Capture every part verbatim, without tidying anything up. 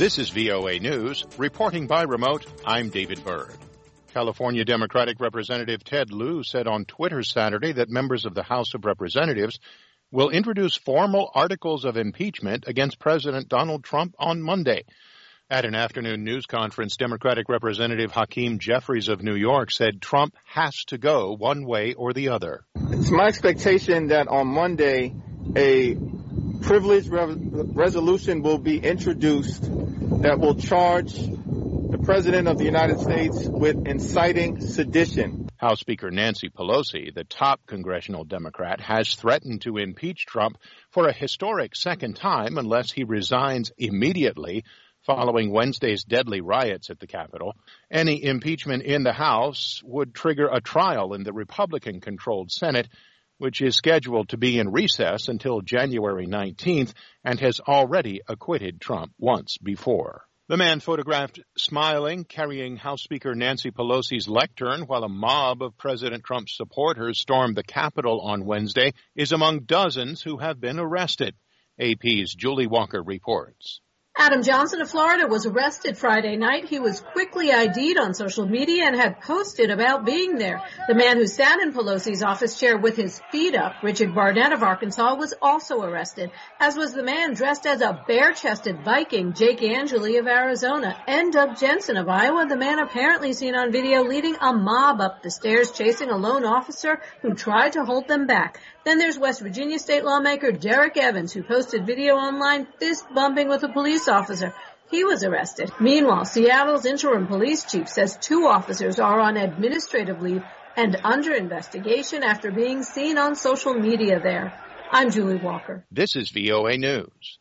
This is V O A News. Reporting by remote, I'm David Byrd. California Democratic Representative Ted Lieu said on Twitter Saturday that members of the House of Representatives will introduce formal articles of impeachment against President Donald Trump on Monday. At an afternoon news conference, Democratic Representative Hakeem Jeffries of New York said Trump has to go one way or the other. It's my expectation that on Monday, a privileged re- resolution will be introduced that will charge the President of the United States with inciting sedition. House Speaker Nancy Pelosi, the top congressional Democrat, has threatened to impeach Trump for a historic second time unless he resigns immediately following Wednesday's deadly riots at the Capitol. Any impeachment in the House would trigger a trial in the Republican-controlled Senate, which is scheduled to be in recess until January nineteenth and has already acquitted Trump once before. The man photographed smiling, carrying House Speaker Nancy Pelosi's lectern while a mob of President Trump's supporters stormed the Capitol on Wednesday is among dozens who have been arrested. A P's Julie Walker reports. Adam Johnson of Florida was arrested Friday night. He was quickly I D'd on social media and had posted about being there. The man who sat in Pelosi's office chair with his feet up, Richard Barnett of Arkansas, was also arrested, as was the man dressed as a bare-chested Viking, Jake Angeli of Arizona, and Doug Jensen of Iowa, the man apparently seen on video leading a mob up the stairs chasing a lone officer who tried to hold them back. Then there's West Virginia state lawmaker Derek Evans, who posted video online fist-bumping with a police officer. He was arrested. Meanwhile, Seattle's interim police chief says two officers are on administrative leave and under investigation after being seen on social media there. I'm Julie Walker. This is V O A News.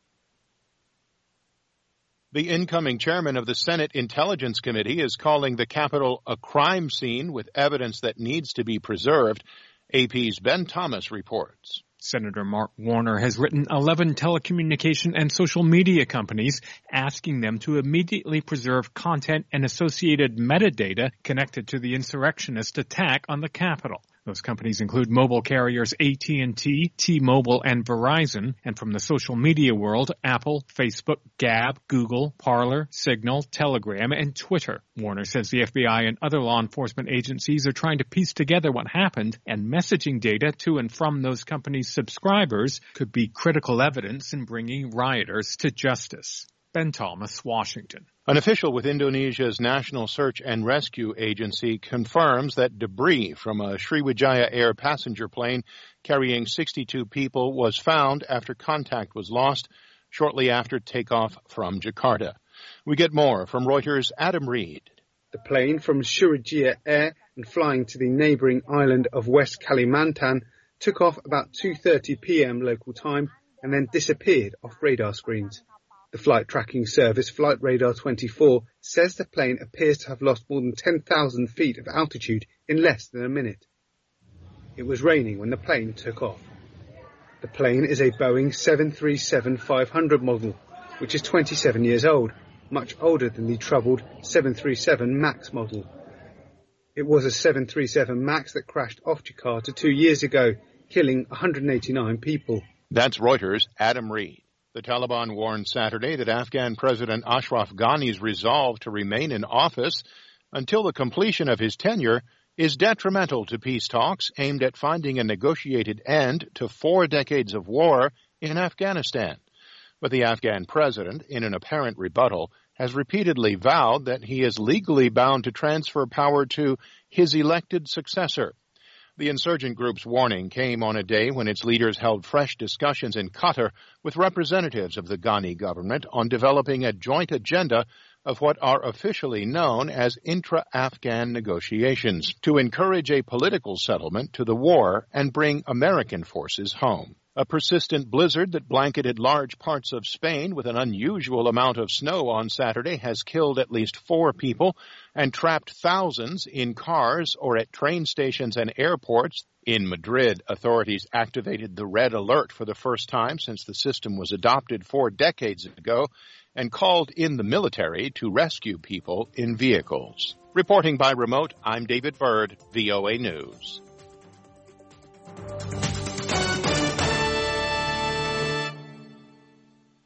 The incoming chairman of the Senate Intelligence Committee is calling the Capitol a crime scene with evidence that needs to be preserved. A P's Ben Thomas reports. Senator Mark Warner has written eleven telecommunication and social media companies asking them to immediately preserve content and associated metadata connected to the insurrectionist attack on the Capitol. Those companies include mobile carriers A T and T, T-Mobile, and Verizon, and from the social media world, Apple, Facebook, Gab, Google, Parler, Signal, Telegram, and Twitter. Warner says the F B I and other law enforcement agencies are trying to piece together what happened, and messaging data to and from those companies' subscribers could be critical evidence in bringing rioters to justice. Ben Thomas, Washington. An official with Indonesia's National Search and Rescue Agency confirms that debris from a Sriwijaya Air passenger plane carrying sixty-two people was found after contact was lost shortly after takeoff from Jakarta. We get more from Reuters' Adam Reed. The plane from Sriwijaya Air and flying to the neighbouring island of West Kalimantan took off about two thirty p.m. local time and then disappeared off radar screens. The flight tracking service Flight Radar twenty-four says the plane appears to have lost more than ten thousand feet of altitude in less than a minute. It was raining when the plane took off. The plane is a Boeing seven thirty-seven five hundred model, which is twenty-seven years old, much older than the troubled seven thirty-seven MAX model. It was a seven thirty-seven MAX that crashed off Jakarta two years ago, killing one hundred eighty-nine people. That's Reuters' Adam Reed. The Taliban warned Saturday that Afghan President Ashraf Ghani's resolve to remain in office until the completion of his tenure is detrimental to peace talks aimed at finding a negotiated end to four decades of war in Afghanistan. But the Afghan president, in an apparent rebuttal, has repeatedly vowed that he is legally bound to transfer power to his elected successor. The insurgent group's warning came on a day when its leaders held fresh discussions in Qatar with representatives of the Ghani government on developing a joint agenda of what are officially known as intra-Afghan negotiations to encourage a political settlement to the war and bring American forces home. A persistent blizzard that blanketed large parts of Spain with an unusual amount of snow on Saturday has killed at least four people and trapped thousands in cars or at train stations and airports. In Madrid, authorities activated the red alert for the first time since the system was adopted four decades ago and called in the military to rescue people in vehicles. Reporting by remote, I'm David Byrd, V O A News.